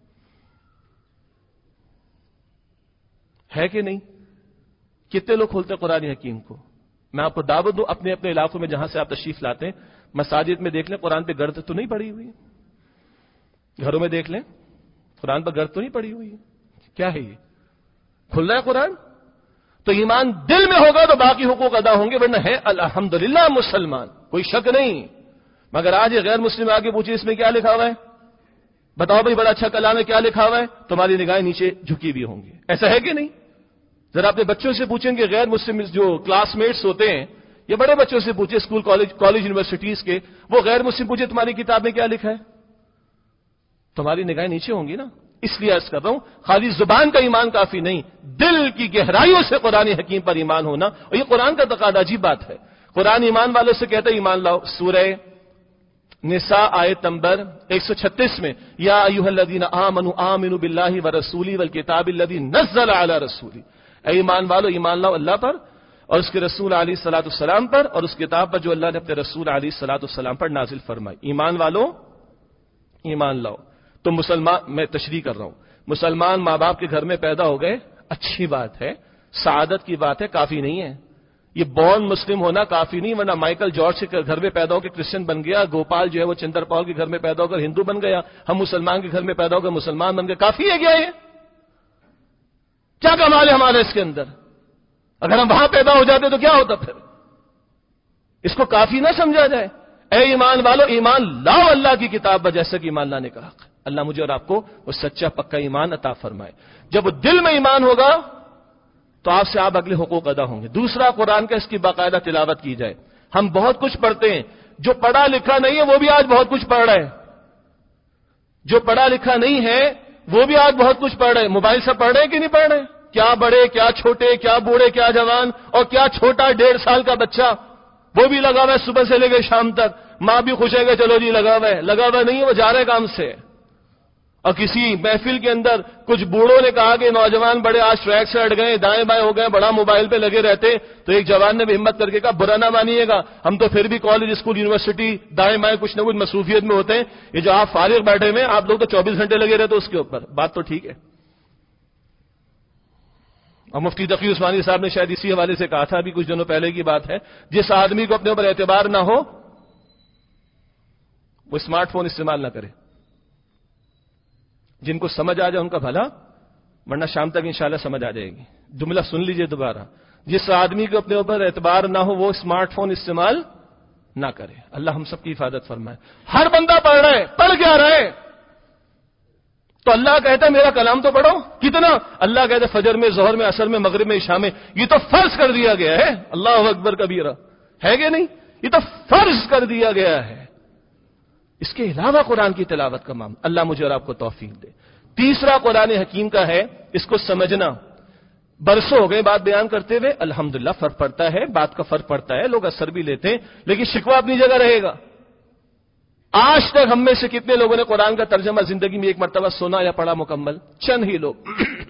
ہے کہ نہیں؟ کتنے لوگ کھولتے قرآن حکیم کو؟ میں آپ کو دعوت دوں، اپنے اپنے علاقوں میں جہاں سے آپ تشریف لاتے ہیں مساجد میں دیکھ لیں قرآن پہ گرد تو نہیں پڑی ہوئی، گھروں میں دیکھ لیں قرآن پہ گرد تو نہیں پڑی ہوئی، کیا ہے یہ؟ کھل رہا ہے قرآن؟ تو ایمان دل میں ہوگا تو باقی حقوق ادا ہوں گے، ورنہ ہے الحمدللہ مسلمان، کوئی شک نہیں۔ مگر آج یہ غیر مسلم آگے پوچھے اس میں کیا لکھا ہوا ہے، بتاؤ بھائی بڑا اچھا کلام ہے، کیا لکھا ہوا ہے؟ تمہاری نگاہیں نیچے جھکی بھی ہوں گی، ایسا ہے کہ نہیں؟ ذرا اپنے بچوں سے پوچھیں کہ غیر مسلم جو کلاس میٹس ہوتے ہیں، یہ بڑے بچوں سے پوچھیں اسکول کالج یونیورسٹیز کے، وہ غیر مسلم پوچھے تمہاری کتاب میں کیا لکھا ہے، تمہاری نگاہیں نیچے ہوں گی نا۔ اس لیے عرض کر رہا ہوں خالی زبان کا ایمان کافی نہیں، دل کی گہرائیوں سے قرآن حکیم پر ایمان ہونا، اور یہ قرآن کا تقاضا، عجیب بات ہے، قرآن ایمان والوں سے کہتا ہے ایمان لاؤ۔ سورہ نساء آیت نمبر 136 میں یا ایھا الذین آمنوا آمنوا باللہ ورسولہ والکتاب الذی نزل علی رسولہ، اے ایمان والو ایمان لاؤ اللہ پر اور اس کے رسول علیہ الصلوۃ والسلام پر، اور اس کتاب پر جو اللہ نے اپنے رسول علیہ الصلوۃ والسلام پر نازل فرمائی۔ ایمان والو ایمان لاؤ۔ تو مسلمان، میں تشریح کر رہا ہوں، مسلمان ماں باپ کے گھر میں پیدا ہو گئے، اچھی بات ہے، سعادت کی بات ہے، کافی نہیں ہے، یہ بورن مسلم ہونا کافی نہیں، ورنہ مائیکل جارج کے گھر میں پیدا ہو کے کرسچن بن گیا، گوپال جو ہے وہ چندر پال کے گھر میں پیدا ہو کر ہندو بن گیا، ہم مسلمان کے گھر میں پیدا ہو کر مسلمان بن گئے، کافی ہے کیا؟ یہ کیا کمال ہے ہمارے اس کے اندر؟ اگر ہم وہاں پیدا ہو جاتے تو کیا ہوتا پھر؟ اس کو کافی نہ سمجھا جائے۔ اے ایمان والو ایمان لاؤ اللہ کی کتاب پر، جیسا کہ ایمان لانے کا حق ہے۔ اللہ مجھے اور آپ کو وہ سچا پکا ایمان عطا فرمائے. جب وہ دل میں ایمان ہوگا تو آپ سے آپ اگلے حقوق ادا ہوں گے. دوسرا، قرآن کا اس کی باقاعدہ تلاوت کی جائے. ہم بہت کچھ پڑھتے ہیں، جو پڑھا لکھا نہیں ہے وہ بھی آج بہت کچھ پڑھ رہا ہے. جو پڑھا لکھا نہیں ہے وہ بھی آج بہت کچھ پڑھ رہے ہیں. موبائل سے پڑھ رہے ہیں کہ نہیں پڑھ رہے؟ کیا بڑے، کیا چھوٹے، کیا بوڑھے، کیا جوان، اور کیا چھوٹا 1.5 سال کا بچہ وہ بھی لگا ہوا ہے صبح سے لے کے شام تک. ماں بھی خوش ہے کہ چلو جی لگا ہوا ہے. لگا ہوا نہیں ہے، وہ جا رہے کام سے. اور کسی محفل کے اندر کچھ بوڑھوں نے کہا کہ نوجوان بڑے آج ٹریک سے ہٹ گئے، دائیں بائیں ہو گئے، بڑا موبائل پہ لگے رہتے. تو ایک جوان نے بھی ہمت کر کے کہا برا نہ مانیے گا، ہم تو پھر بھی کالج، اسکول، یونیورسٹی دائیں بائیں کچھ نہ کچھ مصروفیت میں ہوتے ہیں. یہ جو آپ فارغ بیٹھے ہوئے آپ لوگ تو 24 گھنٹے لگے رہتے اس کے اوپر. بات تو ٹھیک ہے. اور مفتی تقی عثمانی صاحب نے شاید اسی حوالے سے کہا تھا، ابھی کچھ دنوں پہلے کی بات ہے، جس آدمی کو اپنے اوپر اعتبار نہ ہو وہ اسمارٹ فون استعمال نہ کرے. جن کو سمجھ آ جائے ان کا بھلا، ورنہ شام تک انشاءاللہ سمجھ آ جائے گی. جملہ سن لیجئے دوبارہ، جس آدمی کو اپنے اوپر اعتبار نہ ہو وہ اسمارٹ فون استعمال نہ کرے. اللہ ہم سب کی حفاظت فرمائے. ہر بندہ پڑھ رہا ہے، پڑھ کیا رہا ہے؟ تو اللہ کہتا ہے میرا کلام تو پڑھو. کتنا؟ اللہ کہتا ہے فجر میں، ظہر میں، عصر میں، مغرب میں، عشاء میں. یہ تو فرض کر دیا گیا ہے. اللہ اکبر کبیرہ ہے کہ نہیں؟ یہ تو فرض کر دیا گیا ہے. اس کے علاوہ قرآن کی تلاوت کا معاملہ، اللہ مجھے اور آپ کو توفیق دے. تیسرا قرآن حکیم کا ہے اس کو سمجھنا. برسوں ہو گئے بات بیان کرتے ہوئے، الحمدللہ فرق پڑتا ہے، بات کا فرق پڑتا ہے، لوگ اثر بھی لیتے ہیں، لیکن شکوہ اپنی جگہ رہے گا. آج تک ہم میں سے کتنے لوگوں نے قرآن کا ترجمہ زندگی میں ایک مرتبہ سنا یا پڑھا مکمل؟ چند ہی لوگ.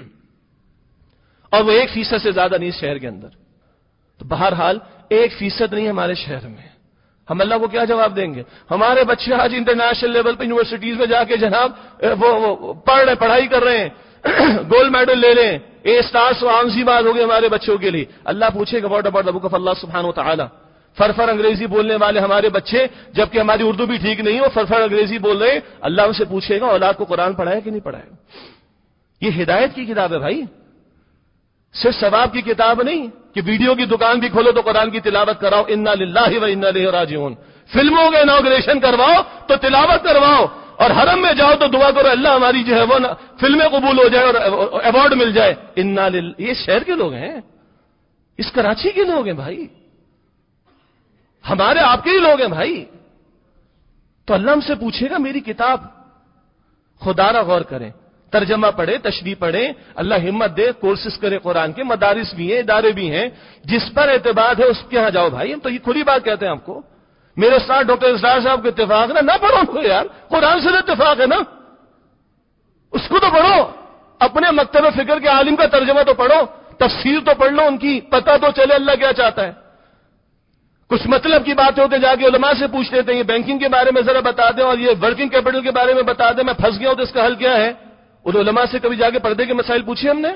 اور وہ 1% سے زیادہ نہیں اس شہر کے اندر. تو بہرحال 1% نہیں ہمارے شہر میں. ہم اللہ کو کیا جواب دیں گے؟ ہمارے بچے آج انٹرنیشنل لیول پہ یونیورسٹیز میں جا کے جناب وہ پڑھ رہے، پڑھائی کر رہے ہیں، گولڈ میڈل لے رہے ہیں، A+ تو عام سی بات ہوگی ہمارے بچوں کے لیے. اللہ پوچھے گا what about the book of Allah سبحانہ وتعالی. فرفر انگریزی بولنے والے ہمارے بچے، جبکہ ہماری اردو بھی ٹھیک نہیں ہو، فرفر انگریزی بول رہے ہیں. اللہ ان سے پوچھے گا اولاد کو قرآن پڑھایا کہ نہیں پڑھایا؟ یہ ہدایت کی کتاب ہے بھائی، صرف ثواب کی کتاب نہیں کہ ویڈیو کی دکان بھی کھولو تو قرآن کی تلاوت کراؤ. انا للہ و انا الیہ راجعون. فلموں کا انوگریشن کرواؤ تو تلاوت کرواؤ، اور حرم میں جاؤ تو دعا کرو اللہ ہماری جو ہے وہ فلمیں قبول ہو جائے اور ایوارڈ مل جائے. یہ شہر کے لوگ ہیں، اس کراچی کے لوگ ہیں بھائی، ہمارے آپ کے ہی لوگ ہیں بھائی. تو اللہ ہم سے پوچھے گا میری کتاب. خدا را غور کریں، ترجمہ پڑھے، تشریح پڑھے، اللہ ہمت دے، کورسز کرے قرآن کے، مدارس بھی ہیں، ادارے بھی ہیں، جس پر اعتبار ہے اس کے ہاں جاؤ بھائی. ہم تو یہ کھلی بات کہتے ہیں آپ کو. میرے استاد ڈاکٹر اسرار صاحب کے اتفاق نہ پڑھو ان کو یار، قرآن سے اتفاق ہے نا، اس کو تو پڑھو. اپنے مکتب فکر کے عالم کا ترجمہ تو پڑھو، تفسیر تو پڑھ لو ان کی، پتہ تو چلے اللہ کیا چاہتا ہے. کچھ مطلب کی باتیں ہوتے جا کے علماء سے پوچھ لیتے ہیں یہ بینکنگ کے بارے میں ذرا بتا دیں اور یہ ورکنگ کیپٹل کے بارے میں بتا دیں، میں پھنس گیا ہوں تو اس کا حل کیا ہے؟ ان علماء سے کبھی جا کے پردے کے مسائل پوچھے؟ ہم نے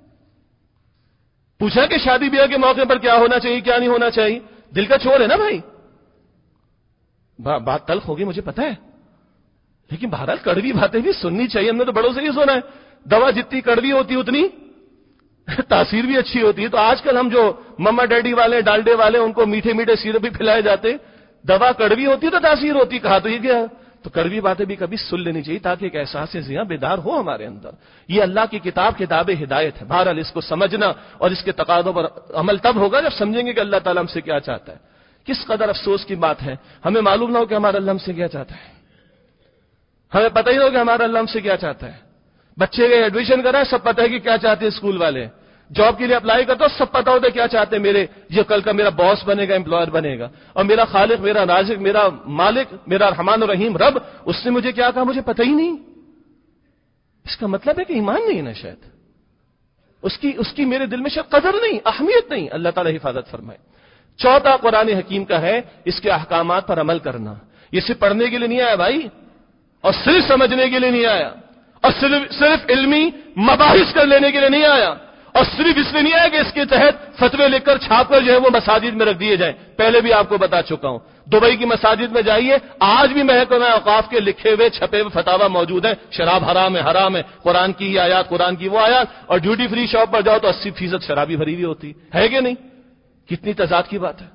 پوچھا کہ شادی بیاہ کے موقع پر کیا ہونا چاہیے کیا نہیں ہونا چاہیے؟ دل کا چور ہے نا بھائی. بات تلخ ہوگی مجھے پتا ہے، لیکن بہرحال کڑوی باتیں بھی سننی چاہیے. ہم نے تو بڑوں سے ہی سنا ہے دوا جتنی کڑوی ہوتی اتنی تاثیر بھی اچھی ہوتی ہے. تو آج کل ہم جو مما ڈیڈی والے ڈالڈے والے ان کو میٹھے میٹھے سیرپ بھی پھلائے جاتے، دوا کڑوی ہوتی تو تاثیر ہوتی. کہا تو یہ کیا؟ تو کڑوی باتیں بھی کبھی سن لینی چاہیے تاکہ ایک احساس زیاں بیدار ہو ہمارے اندر. یہ اللہ کی کتاب ہدایت ہے. بہرحال اس کو سمجھنا اور اس کے تقاضوں پر عمل تب ہوگا جب سمجھیں گے کہ اللہ تعالیٰ ہم سے کیا چاہتا ہے. کس قدر افسوس کی بات ہے ہمیں معلوم نہ ہو کہ ہمارا اللہ ہم سے کیا چاہتا ہے. ہمیں پتہ ہی نہ ہو کہ ہمارا اللہ ہم سے کیا چاہتا ہے. بچے کے ایڈمیشن کرائے سب پتہ ہے کہ کیا چاہتے ہیں اسکول والے. جاب کے لیے اپلائی کرتا ہوں سب پتہ ہوتا ہے کیا چاہتے ہیں میرے، یہ کل کا میرا باس بنے گا، امپلائر بنے گا. اور میرا خالق، میرا رازق، میرا مالک، میرا رحمان الرحیم رب، اس نے مجھے کیا کہا مجھے پتہ ہی نہیں. اس کا مطلب ہے کہ ایمان نہیں ہے نا، شاید اس کی میرے دل میں شاید قدر نہیں، اہمیت نہیں. اللہ تعالیٰ حفاظت فرمائے. چوتھا قرآن حکیم کا ہے اس کے احکامات پر عمل کرنا. یہ صرف پڑھنے کے لیے نہیں آیا بھائی، اور صرف سمجھنے کے لیے نہیں آیا، اور صرف علمی مباحث کر لینے کے لیے نہیں آیا، اور صرف اس لیے نہیں آیا کہ اس کے تحت فتوے لکھ کر چھاپ کر جو ہے وہ مساجد میں رکھ دیے جائیں. پہلے بھی آپ کو بتا چکا ہوں، دبئی کی مساجد میں جائیے آج بھی محکمہ اوقاف کے لکھے ہوئے چھپے ہوئے فتاوا موجود ہیں، شراب حرام ہے، قرآن کی یہ آیات، قرآن کی وہ آیات. اور ڈیوٹی فری شاپ پر جاؤ تو 80% شرابی بھری ہوئی ہوتی ہے کہ نہیں؟ کتنی تضاد کی بات ہے.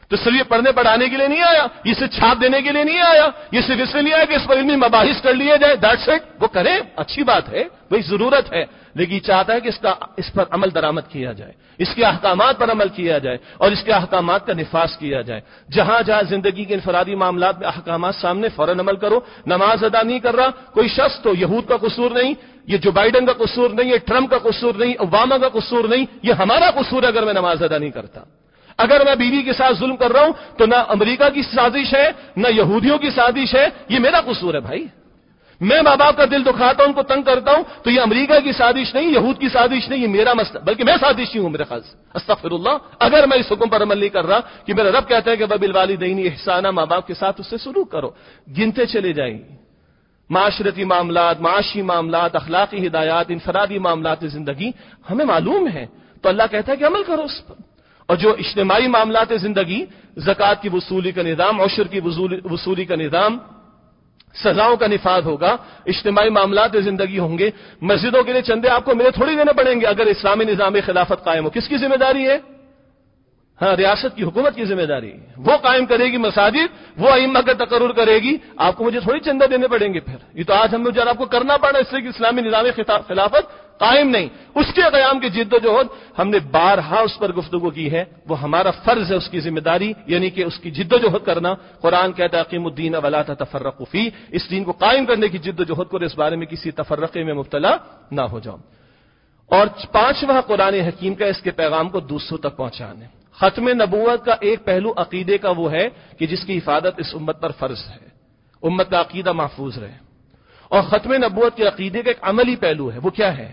صرف یہ پڑھنے پڑھانے کے لیے نہیں آیا، یہ صرف چھاپ دینے کے لیے نہیں آیا، یہ صرف اس لیے نہیں آیا کہ اس پر علمی مباحث کر لیے جائے، دیٹس اٹ. وہ کریں، اچھی بات ہے، وہی ضرورت ہے، لیکن یہ چاہتا ہے کہ اس پر عمل درآمد کیا جائے، اس کے احکامات پر عمل کیا جائے اور اس کے احکامات کا نفاذ کیا جائے. جہاں جہاں زندگی کے انفرادی معاملات میں احکامات سامنے، فوراً عمل کرو. نماز ادا نہیں کر رہا کوئی شخص تو یہود کا قصور نہیں، یہ جو بائیڈن کا قصور نہیں، یہ ٹرمپ کا قصور نہیں، اوباما کا قصور نہیں، یہ ہمارا قصور ہے اگر میں نماز ادا نہیں کرتا. اگر میں بیوی کے ساتھ ظلم کر رہا ہوں تو نہ امریکہ کی سازش ہے نہ یہودیوں کی سازش ہے، یہ میرا قصور ہے بھائی. میں ماں باپ کا دل دکھاتا ہوں، ان کو تنگ کرتا ہوں تو یہ امریکہ کی سازش نہیں، یہود کی سازش نہیں، یہ میرا مسئلہ، بلکہ میں سازشی ہوں میرے خیال سے. استغفر اللہ. اگر میں اس حکم پر عمل نہیں کر رہا کہ میرا رب کہتا ہے کہ وبالوالدین احسانا، ماں باپ کے ساتھ اس سے سلوک کرو، گنتے چلے جائیں. معاشرتی معاملات، معاشی معاملات، اخلاقی ہدایات، انفرادی معاملات زندگی ہمیں معلوم ہے، تو اللہ کہتا ہے کہ عمل کرو اس پر. اور جو اجتماعی معاملات زندگی، زکوٰۃ کی وصولی کا نظام، عشر کی وصولی کا نظام، سزاؤں کا نفاذ ہوگا، اجتماعی معاملات زندگی ہوں گے. مسجدوں کے لیے چندے آپ کو میرے تھوڑی دینے پڑیں گے اگر اسلامی نظام خلافت قائم ہو. کس کی ذمہ داری ہے؟ ہاں، ریاست کی، حکومت کی ذمہ داری. وہ قائم کرے گی مساجد، وہ ائمہ کا تقرر کرے گی، آپ کو مجھے تھوڑی چندہ دینے پڑیں گے. پھر یہ تو آج ہم نے آپ کو کرنا پڑا اس لیے کہ اسلامی نظام خلافت قائم نہیں. اس کے قیام کی جد و جہد ہم نے بارہا اس پر گفتگو کی ہے، وہ ہمارا فرض ہے، اس کی ذمہ داری، یعنی کہ اس کی جد و جہد کرنا. قرآن کہتا ہے اقیموا الدین ولا تتفرقوا فیہ، اس دین کو قائم کرنے کی جد و جہد کو، اس بارے میں کسی تفرقے میں مبتلا نہ ہو جاؤ. اور پانچواں قرآن حکیم کا اس کے پیغام کو دوسروں تک پہنچانے. ختم نبوت کا ایک پہلو عقیدے کا وہ ہے کہ جس کی حفاظت اس امت پر فرض ہے، امت کا عقیدہ محفوظ رہے. اور ختم نبوت کے عقیدے کا ایک عملی پہلو ہے، وہ کیا ہے؟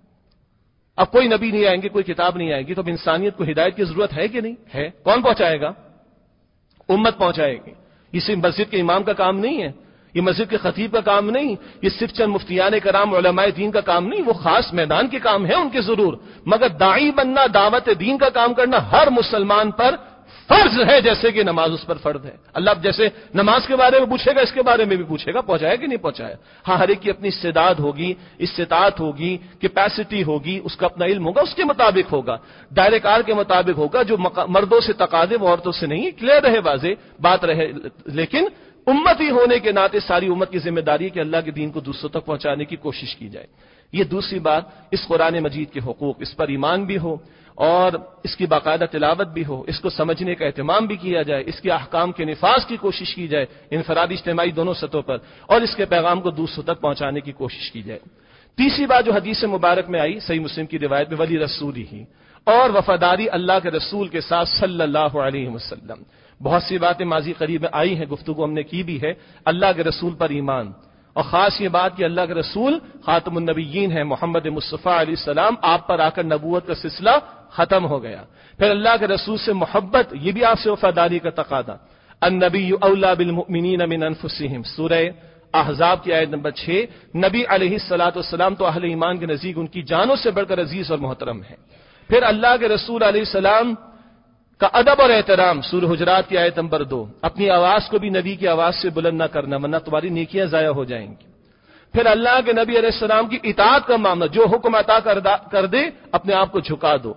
اب کوئی نبی نہیں آئیں گے، کوئی کتاب نہیں آئے گی، تو اب انسانیت کو ہدایت کی ضرورت ہے کہ نہیں ہے؟ کون پہنچائے گا؟ امت پہنچائے گی. یہ صرف مسجد کے امام کا کام نہیں ہے، یہ مسجد کے خطیب کا کام نہیں، یہ صرف چند مفتیان کرام علماء دین کا کام نہیں. وہ خاص میدان کے کام ہیں ان کے ضرور، مگر داعی بننا، دعوت دین کا کام کرنا ہر مسلمان پر فرض ہے، جیسے کہ نماز اس پر فرض ہے. اللہ جیسے نماز کے بارے میں پوچھے گا، اس کے بارے میں بھی پوچھے گا، پہنچایا کہ نہیں پہنچایا. ہاں، ہر ایک کی اپنی استعداد ہوگی، استطاعت ہوگی، کیپیسٹی ہوگی، اس کا اپنا علم ہوگا، اس کے مطابق ہوگا، دائرہ کار کے مطابق ہوگا. جو مردوں سے تقاضے وہ عورتوں سے نہیں. کلیئر رہے، واضح بات رہے. لیکن امتی ہونے کے ناطے ساری امت کی ذمہ داری ہے کہ اللہ کے دین کو دوسروں تک پہنچانے کی کوشش کی جائے. یہ دوسری بات، اس قرآن مجید کے حقوق، اس پر ایمان بھی ہو اور اس کی باقاعدہ تلاوت بھی ہو، اس کو سمجھنے کا اہتمام بھی کیا جائے، اس کے احکام کے نفاذ کی کوشش کی جائے، انفرادی اجتماعی دونوں سطحوں پر، اور اس کے پیغام کو دوسروں تک پہنچانے کی کوشش کی جائے. تیسری بات جو حدیث مبارک میں آئی، صحیح مسلم کی روایت میں، ولی رسول ہی، اور وفاداری اللہ کے رسول کے ساتھ صلی اللہ علیہ وسلم. بہت سی باتیں ماضی قریب میں آئی ہیں، گفتگو ہم نے کی بھی ہے. اللہ کے رسول پر ایمان، اور خاص یہ بات کہ اللہ کے رسول خاتم النبیین ہیں، محمد مصطفیٰ علیہ السلام، آپ پر آ کر نبوت کا سلسلہ ختم ہو گیا. پھر اللہ کے رسول سے محبت، یہ بھی آپ سے وفاداری کا تقاضا. النبی اولی بالمؤمنین من انفسہم، سورہ احزاب کی آیت نمبر 6. نبی علیہ الصلوۃ والسلام تو اہل ایمان کے نزدیک ان کی جانوں سے بڑھ کر عزیز اور محترم ہے. پھر اللہ کے رسول علیہ السلام کا ادب اور احترام، سورہ حجرات کی آیت نمبر 2. اپنی آواز کو بھی نبی کی آواز سے بلند نہ کرنا ورنہ تمہاری نیکیاں ضائع ہو جائیں گی. پھر اللہ کے نبی علیہ السلام کی اطاعت کا معاملہ، جو حکم عطا کر دے اپنے آپ کو جھکا دو،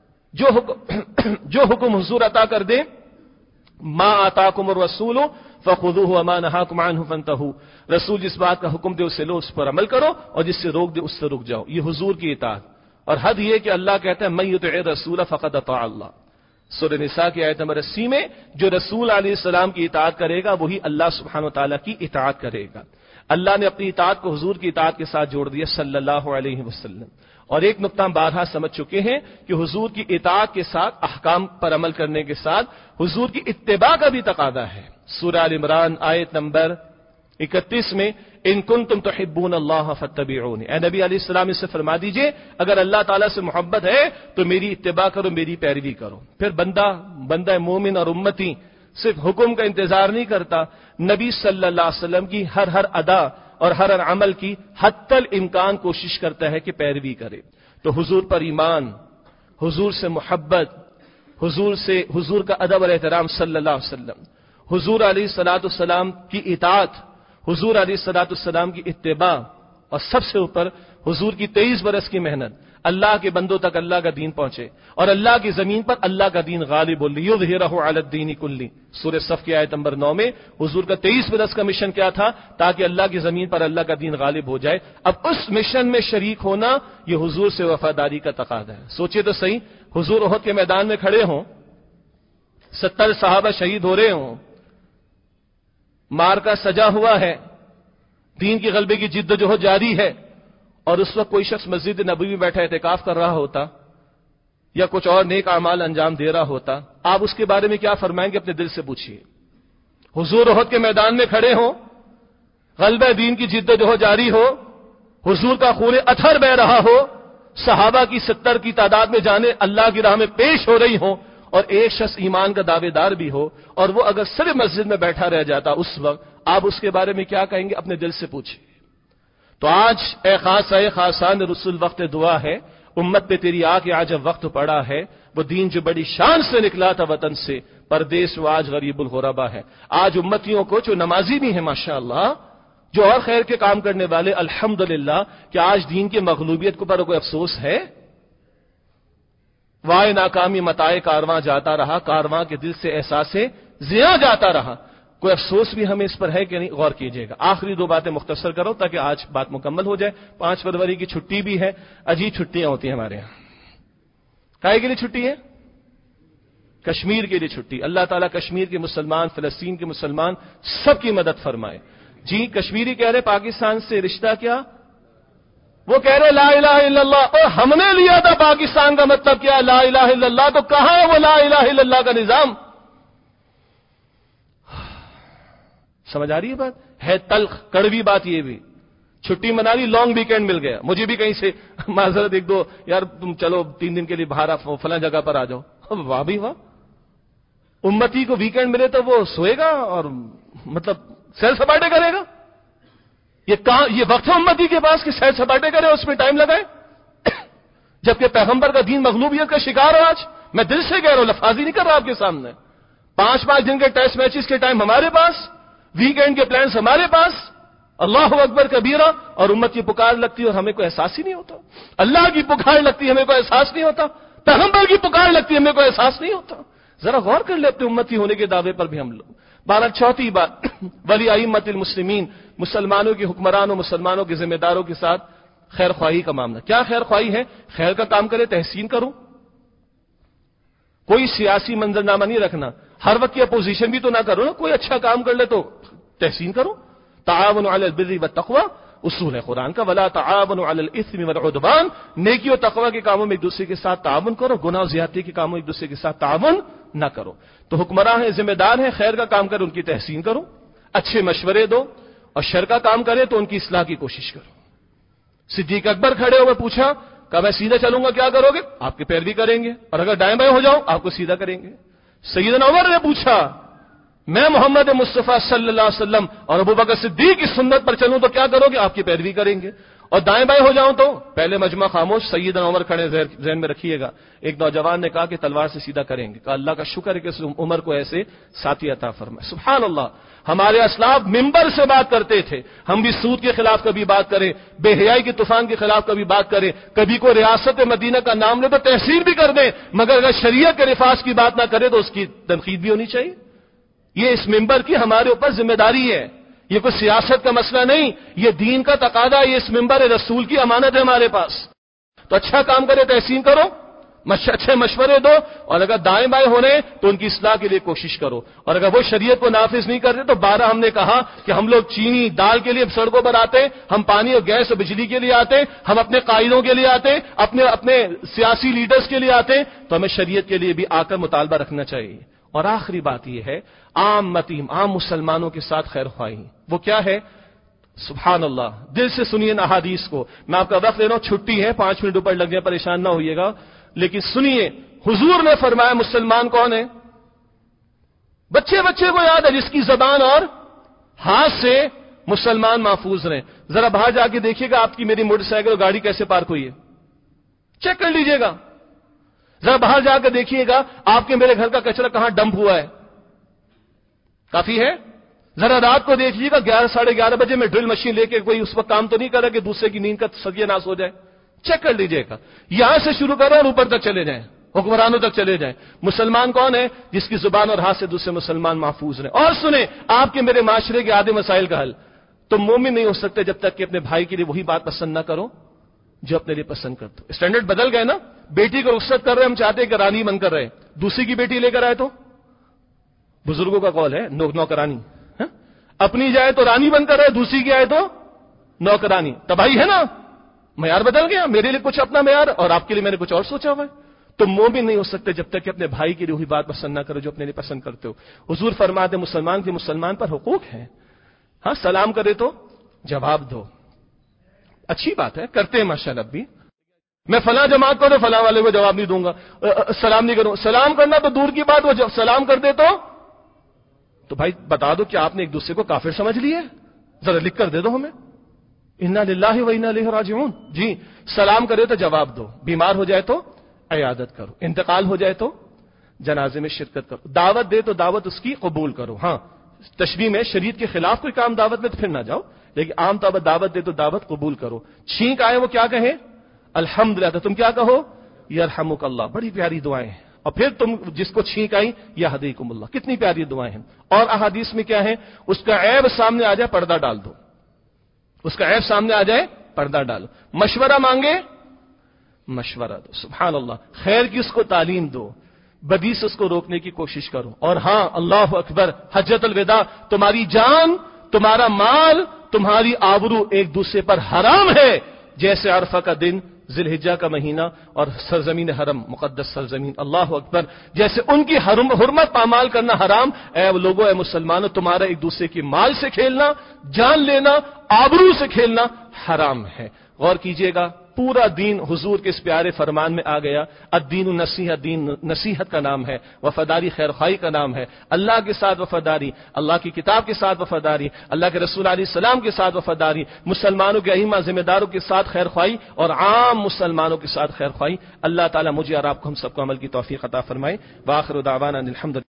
جو حکم حضور عطا کر دے، ما آتاکم الرسول فخذوہ وما نہاکم عنہ فانتہوا، رسول جس بات کا حکم دے اسے لو، اس پر عمل کرو، اور جس سے روک دے اس سے رک جاؤ. یہ حضور کی اطاعت. اور حد یہ کہ اللہ کہتا ہے من یطع الرسول فقد اطاع اللہ. سورہ نساء کی آیت نمبر 80 میں جو رسول علیہ السلام کی اطاعت کرے گا وہی اللہ سبحانہ وتعالی کی اطاعت کرے گا. اللہ نے اپنی اطاعت کو حضور کی اطاعت کے ساتھ جوڑ دیا صلی اللہ علیہ وسلم. اور ایک نقطہ ہم بارہا سمجھ چکے ہیں کہ حضور کی اطاعت کے ساتھ، احکام پر عمل کرنے کے ساتھ حضور کی اتباع کا بھی تقاضا ہے. سورہ آل عمران آیت نمبر 31 میں ان کنتم تحبون اللہ فاتبعونی، اے نبی علیہ السلام اس سے فرما دیجئے اگر اللہ تعالیٰ سے محبت ہے تو میری اتباع کرو، میری پیروی کرو. پھر بندہ مومن اور امتی صرف حکم کا انتظار نہیں کرتا، نبی صلی اللہ علیہ وسلم کی ہر ادا اور ہر عمل کی حتی الامکان کوشش کرتا ہے کہ پیروی کرے. تو حضور پر ایمان، حضور سے محبت، حضور کا ادب اور احترام صلی اللہ علیہ وسلم، حضور علیہ الصلوۃ والسلام کی اطاعت، حضور علیہ الصلوۃ والسلام کی اتباع، اور سب سے اوپر حضور کی 23 برس کی محنت، اللہ کے بندوں تک اللہ کا دین پہنچے اور اللہ کی زمین پر اللہ کا دین غالب ہو، لیظہرہ علی الدین کلہ۔ سورہ صف کی آیت نمبر 9 میں حضور کا 23 برس کا مشن کیا تھا؟ تاکہ اللہ کی زمین پر اللہ کا دین غالب ہو جائے۔ اب اس مشن میں شریک ہونا یہ حضور سے وفاداری کا تقاضا ہے۔ سوچئے تو صحیح، حضور احد کے میدان میں کھڑے ہوں، 70 صحابہ شہید ہو رہے ہوں، مار کا سجا ہوا ہے، دین کی غلبے کی جد و جہد جاری ہے، اور اس وقت کوئی شخص مسجد نبوی میں بیٹھا اعتکاف کر رہا ہوتا یا کچھ اور نیک اعمال انجام دے رہا ہوتا، آپ اس کے بارے میں کیا فرمائیں گے؟ اپنے دل سے پوچھیے۔ حضور احد کے میدان میں کھڑے ہوں، غلبہ دین کی جد و جہد جاری ہو، حضور کا خون اطہر بہ رہا ہو، صحابہ کی 70 کی تعداد میں جانے اللہ کی راہ میں پیش ہو رہی ہوں، اور ایک شخص ایمان کا دعوے دار بھی ہو، اور وہ اگر صرف مسجد میں بیٹھا رہ جاتا اس وقت، آپ اس کے بارے میں کیا کہیں گے؟ اپنے دل سے پوچھیں۔ تو آج اے خاصان رسول وقت دعا ہے، امت پہ تیری آ کے آج وقت پڑا ہے، وہ دین جو بڑی شان سے نکلا تھا وطن سے، پردیس وہ آج غریب الغربا ہے۔ آج امتیوں کو جو نمازی بھی ہیں ماشاءاللہ، جو اور خیر کے کام کرنے والے الحمدللہ، کہ آج دین کی مغلوبیت کے اوپر کوئی افسوس ہے؟ وائے ناکامی متائے کارواں جاتا رہا، کارواں کے دل سے احساس زیاں جاتا رہا، کوئی افسوس بھی ہمیں اس پر ہے کہ نہیں؟ غور کیجئے گا۔ آخری 2 باتیں مختصر کرو تاکہ آج بات مکمل ہو جائے۔ 5 فروری کی چھٹی بھی ہے، عجیب چھٹیاں ہوتی ہیں ہمارے یہاں۔ کائے کے لیے چھٹی ہے؟ کشمیر کے لیے چھٹی۔ اللہ تعالیٰ کشمیر کے مسلمان، فلسطین کے مسلمان سب کی مدد فرمائے۔ جی کشمیری کہہ رہے پاکستان سے رشتہ کیا؟ وہ کہہ رہے لا الہ الا اللہ، اور ہم نے لیا تھا پاکستان کا مطلب کیا؟ لا الہ الا اللہ۔ تو کہاں ہے وہ لا الہ الا اللہ کا نظام؟ سمجھ آ رہی ہے بات؟ ہے تلخ کڑوی بات یہ بھی۔ چھٹی منا لی، لانگ ویکینڈ مل گیا، مجھے بھی کہیں سے معذرت 1-2 یار تم چلو 3 دن کے لیے باہر فلاں جگہ پر آ جاؤ۔ واہ بھی واہ، امتی کو ویکینڈ ملے تو وہ سوئے گا اور مطلب سیر سپاٹے کرے گا؟ یہ وقت ہے امتی کے پاس کہ سیر سپاٹے کرے، اس میں ٹائم لگائے؟ جبکہ پیغمبر کا دین مغلوبیت کا شکار ہے آج۔ میں دل سے کہہ رہا ہوں، لفاظی نہیں کر رہا آپ کے سامنے۔ 5 دن کے ٹیسٹ میچز کے ٹائم ہمارے پاس، ویکینڈ کے پلانز ہمارے پاس، اللہ اکبر کبیرہ، اور امت کی پکار لگتی ہے اور ہمیں کوئی احساس ہی نہیں ہوتا۔ اللہ کی پکار لگتی ہے، ہمیں کوئی احساس نہیں ہوتا۔ پیغمبر کی پکار لگتی ہے، ہمیں کوئی احساس نہیں ہوتا۔ ذرا غور کر لیں اپنے امتی ہونے کے دعوے پر بھی ہم لوگ۔ 12 بات ولی ائمۃ المسلمین، مسلمانوں کے حکمرانوں، مسلمانوں کے ذمہ داروں کے ساتھ خیر خواہی کا معاملہ۔ کیا خیر خواہی ہے؟ خیر کا کام کرے، تحسین کرو، کوئی سیاسی منظرنامہ نہیں رکھنا، ہر وقت کی اپوزیشن بھی تو نہ کرو نا، کوئی اچھا کام کر لے تو تحسین کرو۔ تعاون علی البر والتقوی اصول ہے قرآن کا، ولا تعاونوا علی الاثم والعدوان، نیکی و تقوی کے کاموں میں ایک دوسرے کے ساتھ تعاون کرو، گناہ و زیادتی کے کاموں میں ایک دوسرے کے ساتھ تعاون نہ کرو۔ تو حکمراں ہیں، ذمہ دار ہیں، خیر کا کام کرے ان کی تحسین کرو، اچھے مشورے دو، اور شر کا کام کرے تو ان کی اصلاح کی کوشش کرو۔ صدیق اکبر کھڑے ہوئے پوچھا کہ میں سیدھا چلوں گا کیا کرو گے؟ آپ کے پیروی کریں گے، اور اگر دائیں بائیں ہو جاؤں آپ کو سیدھا کریں گے۔ سیدنا عمر نے پوچھا میں محمد مصطفیٰ صلی اللہ علیہ وسلم اور ابوبکر صدیق کی سنت پر چلوں تو کیا کرو گے؟ آپ کی پیروی کریں گے، اور دائیں بائیں ہو جاؤں تو؟ پہلے مجمع خاموش، سیدنا عمر کھڑے، ذہن میں رکھیے گا۔ ایک نوجوان نے کہا کہ تلوار سے سیدھا کریں گے، کہا اللہ کا شکر ہے کہ عمر کو ایسے ساتھی عطا فرمائے۔ سبحان اللہ، ہمارے اسلاف ممبر سے بات کرتے تھے، ہم بھی سود کے خلاف کبھی بات کریں، بے حیائی کے طوفان کے خلاف کبھی بات کریں، کبھی کوئی ریاست مدینہ کا نام لے تو تحسین بھی کر دیں، مگر اگر شریعت کے نفاذ کی بات نہ کرے تو اس کی تنقید بھی ہونی چاہیے۔ یہ اس ممبر کی ہمارے اوپر ذمہ داری ہے، یہ کوئی سیاست کا مسئلہ نہیں، یہ دین کا تقاضا ہے، یہ اس ممبر رسول کی امانت ہے ہمارے پاس۔ تو اچھا کام کرے، تحسین کرو، اچھے مشورے دو، اور اگر دائیں بائیں ہو رہے تو ان کی اصلاح کے لیے کوشش کرو، اور اگر وہ شریعت کو نافذ نہیں کر رہے تو 12 ہم نے کہا کہ ہم لوگ چینی دال کے لیے سڑکوں پر آتے، ہم پانی اور گیس اور بجلی کے لیے آتے، ہم اپنے قائدوں کے لیے آتے، اپنے سیاسی لیڈرز کے لیے آتے، تو ہمیں شریعت کے لیے بھی آ کر مطالبہ رکھنا چاہیے۔ اور آخری بات یہ ہے، عام مسلمانوں کے ساتھ خیر خواہی، وہ کیا ہے؟ سبحان اللہ، دل سے سنیے نا احادیث کو، میں آپ کا وقت لے رہا ہوں، چھٹی ہے، 5 منٹ اوپر لگ جائے پریشان نہ ہوئیے گا، لیکن سنیے، حضور نے فرمایا مسلمان کون ہے؟ بچے کو یاد ہے جس کی زبان اور ہاتھ سے مسلمان محفوظ رہیں۔ ذرا باہر جا کے دیکھیے گا آپ کی میری موٹر سائیکل اور گاڑی کیسے پارک ہوئی ہے، چیک کر لیجئے گا۔ ذرا باہر جا کر دیکھیے گا آپ کے میرے گھر کا کچرا کہاں ڈمپ ہوا ہے، کافی ہے؟ ذرا رات کو دیکھیے گا 11 ساڑھے 11 بجے میں ڈرل مشین لے کے کوئی اس وقت کام تو نہیں کر رہا کہ دوسرے کی نیند کا ستیہ ناش ہو جائے. چیک کر لیجئے گا. یہاں سے شروع کرو اور اوپر تک چلے جائیں, حکمرانوں تک چلے جائیں. مسلمان کون ہے؟ جس کی زبان اور ہاتھ سے دوسرے مسلمان محفوظ رہیں. اور سنیں آپ کے میرے معاشرے کے آدھے مسائل کا حل. تم مومن نہیں ہو سکتے جب تک کہ اپنے بھائی کے لیے وہی بات پسند نہ کرو جو اپنے لیے پسند کرتے ہو. اسٹینڈرڈ بدل گئے نا. بیٹی کو رخصت کر رہے ہم چاہتے ہیں کہ رانی بن کر رہے, دوسری کی بیٹی لے کر آئے تو بزرگوں کا قول ہے نوکرانی. اپنی جائے تو رانی بن کر رہے, دوسری کی آئے تو نوکرانی. تباہی ہے نا. معیار بدل گیا. میرے لیے کچھ اپنا معیار اور آپ کے لیے میں نے کچھ اور سوچا ہوا ہے. تم مومن نہیں ہو سکتے جب تک کہ اپنے بھائی کے لیے وہی بات پسند نہ کرو جو اپنے لیے پسند کرتے ہو. حضور فرماتے مسلمان کے مسلمان پر حقوق ہیں. ہاں, سلام کرے تو جواب دو. اچھی بات ہے, کرتے ہیں ماشاءاللہ. بھی میں فلاں جماعت کو تو فلاں والے کو جواب نہیں دوں گا, سلام نہیں کروں. سلام کرنا تو دور کی بات, وہ جب سلام کر دے تو بھائی بتا دو کہ آپ نے ایک دوسرے کو کافر سمجھ لیا ہے. ذرا لکھ کر دے دو ہمیں. انا للہ و انا الیہ راجعون. جی, سلام کرے تو جواب دو, بیمار ہو جائے تو عیادت کرو, انتقال ہو جائے تو جنازے میں شرکت کرو, دعوت دے تو دعوت اس کی قبول کرو. ہاں, تشبیہ میں شریعت کے خلاف کوئی کام دعوت میں تو پھر نہ جاؤ, لیکن عام طور پر دعوت دے تو دعوت قبول کرو. چھینک آئے وہ کیا کہیں؟ الحمدللہ. تو تم کیا کہو؟ یرحمک اللہ. بڑی پیاری دعائیں ہیں. اور پھر تم جس کو چھینک آئی یہدیکم اللہ. کتنی پیاری دعائیں ہیں. اور احادیث میں کیا ہے؟ اس کا عیب سامنے آ جائے پردہ ڈال دو. اس کا عیب سامنے آ جائے پردہ ڈالو. مشورہ مانگے مشورہ دو. سبحان اللہ. خیر کی اس کو تعلیم دو, بدی سے اس کو روکنے کی کوشش کرو. اور ہاں, اللہ اکبر, حجۃ الوداع, تمہاری جان, تمہارا مال, تمہاری آبرو ایک دوسرے پر حرام ہے. جیسے عرفہ کا دن, ذی الحجہ کا مہینہ اور سرزمین حرم, مقدس سرزمین, اللہ اکبر, جیسے ان کی حرمت پامال کرنا حرام, اے لوگوں, اے مسلمانوں, تمہارا ایک دوسرے کی مال سے کھیلنا, جان لینا, آبرو سے کھیلنا حرام ہے. غور کیجئے گا, پورا دین حضور کے اس پیارے فرمان میں آ گیا. الدین النصیحہ, دین نصیحت کا نام ہے, وفاداری خیر خواہی کا نام ہے, اللہ کے ساتھ وفاداری, اللہ کی کتاب کے ساتھ وفاداری, اللہ کے رسول علیہ السلام کے ساتھ وفاداری, مسلمانوں کے ائمہ ذمہ داروں کے ساتھ خیر خواہی اور عام مسلمانوں کے ساتھ خیر خواہی. اللہ تعالیٰ مجھے اور آپ کو, ہم سب کو عمل کی توفیق عطا فرمائے. وآخر دعوانا الحمد